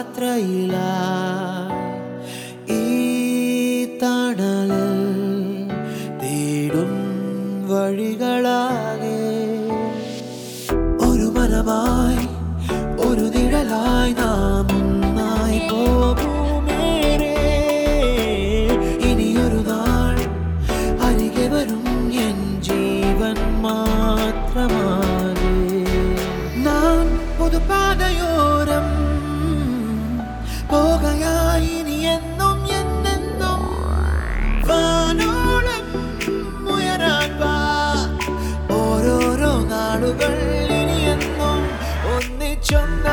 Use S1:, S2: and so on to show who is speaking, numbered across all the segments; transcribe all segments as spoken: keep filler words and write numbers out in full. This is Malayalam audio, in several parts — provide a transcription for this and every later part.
S1: യാത്രയിലായി ഈ തണലിൽ തേടും വഴികളാകെ ഒരു മനമായി ഒരു നിഴലായി നാം ഒന്നായി പോകുമേറെ ഇനിയൊരു നാൾ അരികെ വരും എൻ ജീവൻ മാത്രമാകെ നാം പൊതുപാതയോരം പോകയായി ഇനി എന്നും എന്നെന്നും വാനോളം ഉയരാൻ വാ ഓരോരോ നാളുകൾ ഇനി എന്നും ഒന്നിച്ചൊന്നായി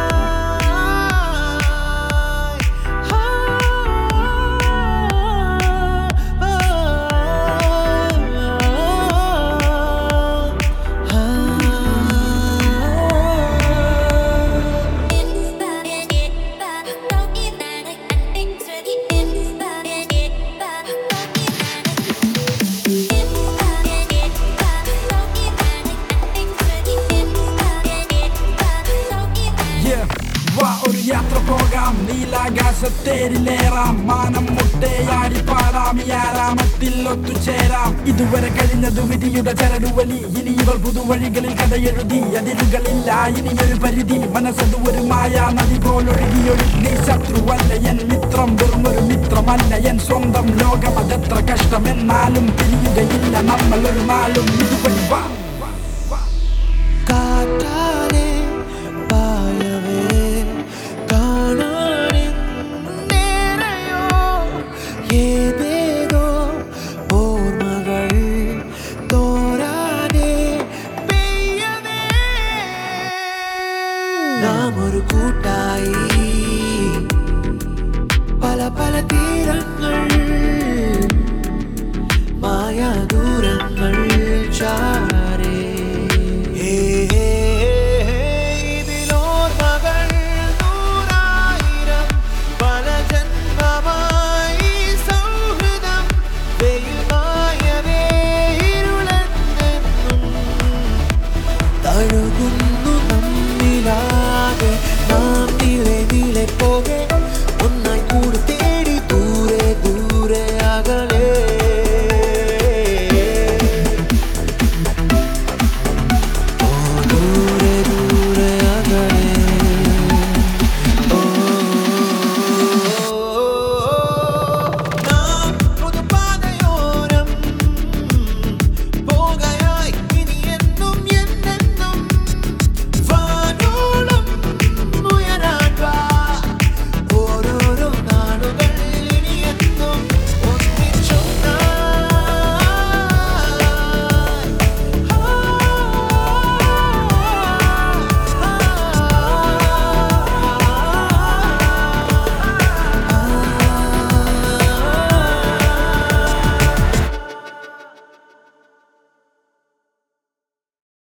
S2: യാത്ര പോകാം നീലാകാശത്തേരിലേറാം മാനം മുട്ടയാടി പാടാം ഈ ആരാമത്തിൽ ഒത്തുചേരാം ഇതുവരെ കഴിഞ്ഞതു വിധിയുടെ ചരടുവലി ഇനി ഇവർ പുതുവഴികളിൽ കഥയെഴുതി അതിരുകളില്ല ഇനിയൊരു പരിധി മനസ്സത് ഒരു മായ നദി പോലൊഴുകിയൊഴുകി ശത്രുവല്ല എൻ മിത്രം വെറും ഒരു മിത്രമല്ല എൻ സ്വന്തം ലോകം അതെത്ര കഷ്ടമെന്നാലും പിരിയുകയില്ല നമ്മൾ ഒരു നാളും ഇതുവഴി വാ.